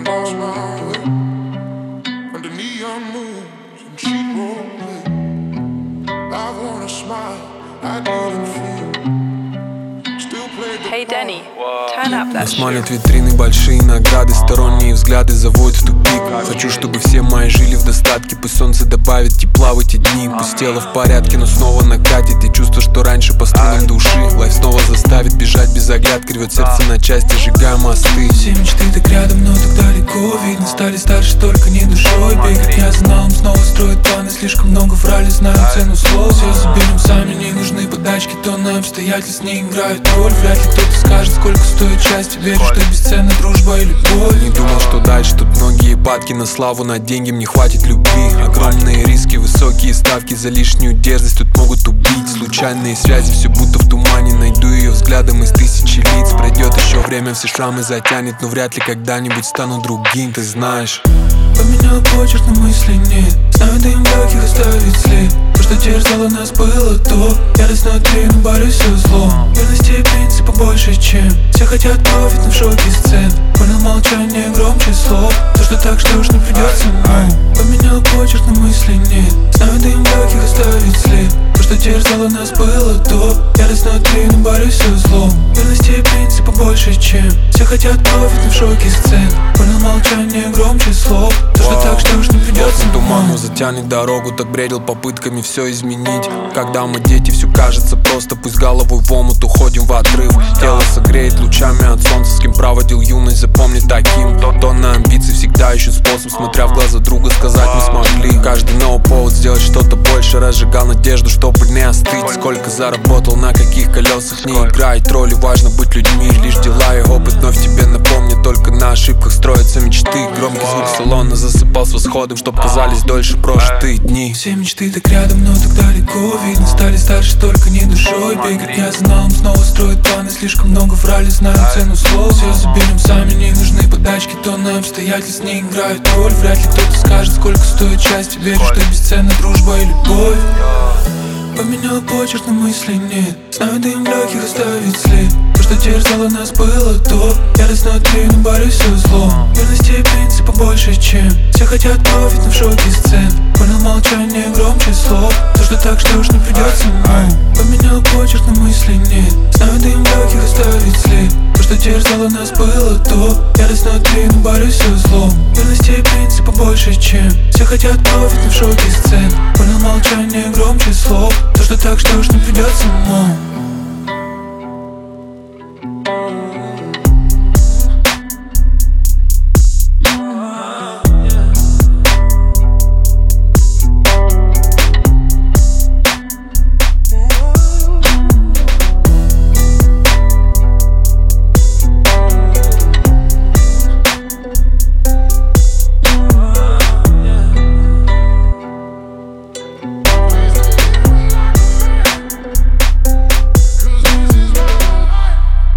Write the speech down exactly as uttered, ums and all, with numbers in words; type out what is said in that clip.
lost my way under neon moons and cheap roleplay. I wanna smile, I didn't feel. Still played the Hey Denny, turn up that Нас shit. манят витрины, большие награды, сторонние взгляды заводят в тупик. Хочу, чтобы все мои жили в достатке, пусть солнце добавит тепла в эти дни. Пусть тело в порядке, но снова накатит и чувство, что раньше по струнам души. Лайф снова заставит бежать без оглядки, рвет сердце на части, сжигая мосты. Все мечты так рядом, но так далеко. Видно, стали старше, только не душой. Бегать я за налом, снова строят планы. Слишком много врали, знаю цену слов. Все заберем сами, не нужны подачки. Тонны обстоятельств не играют роль. Вряд ли кто-то скажет, сколько стоит счастье. Верю, что бесценна дружба и любовь. Не думал, что дальше тут многие падки на славу, на деньги мне хватит любви. Огромные риски, высокие ставки за лишнюю дерзость тут могут убить. Случайные связи, все будто в тумане. Найду ее взглядом из тысячи лиц. Пройдет еще время, все шрамы затянет, но вряд ли когда-нибудь стану другим, ты знаешь. Поменял почерк, но мыслей нет. Знаю, дым легких оставит след. То, что терзало нас, было то. Ярость внутри, но борюсь со злом. Верности и принципа больше, чем все хотят профит, но в шоке сцен. Понял молчание громче слов. То, что так, что уж не придется, но поменял почерк, но мыслей нет. Знаю, дым легких оставит след. То, что терзало нас, было то. Ярость внутри, но борюсь со злом. Верности и принципа больше, чем все хотят профит, но в шоке сцен. Понял молчание громче слов. То, что так, что уж не придется, но Туману затянет дорогу, так бредил попытками все изменить. Когда мы дети, все кажется просто. Пусть головой в омут уходим в отрыв. Тело согреет лучами от солнца. С кем проводил юность, запомни таким. Тонны амбиций всегда ищут способ, смотря в глаза друга, сказать мы смогли. Каждый новый повод сделать что-то больше. Разжигал надежду, чтобы не остыть. Сколько заработал, на каких колесах, не играет роли. Важно быть людьми, лишь дела и опыт вновь тебе напомнят. Только на ошибках строятся мечты. Громкий звук салона засыпал с восходом, чтоб казались дольше прожитые дни. все мечты так рядом, но так далеко. Видно, стали старше, только не душой. Бегать я за налом, снова строят планы. Слишком много врали, знаю цену слов. Все заберем сами, не нужны подачки. Тонны обстоятельств не играют роль. Вряд ли кто-то скажет, сколько стоит счастье. Верю, что бесценна дружба и любовь. Поменял почерк, но мыслей нет. Знаю, дым легких оставит след. То, что терзало нас, было то. Ярость внутри, но борюсь со злом. Верности и принципа больше, чем все хотят профит, но в шоке сцен. Понял молчание громче слов. То, что так, что уж не придется, но поменял почерк, но мыслей нет. Знаю, дым легких оставит след. То, что терзало нас, было то. Ярость внутри, но борюсь со злом. Верности и принципа больше, чем все хотят профит, но в шоке сцен. Понял молчание громче слов. То, что так, что уж не придется, но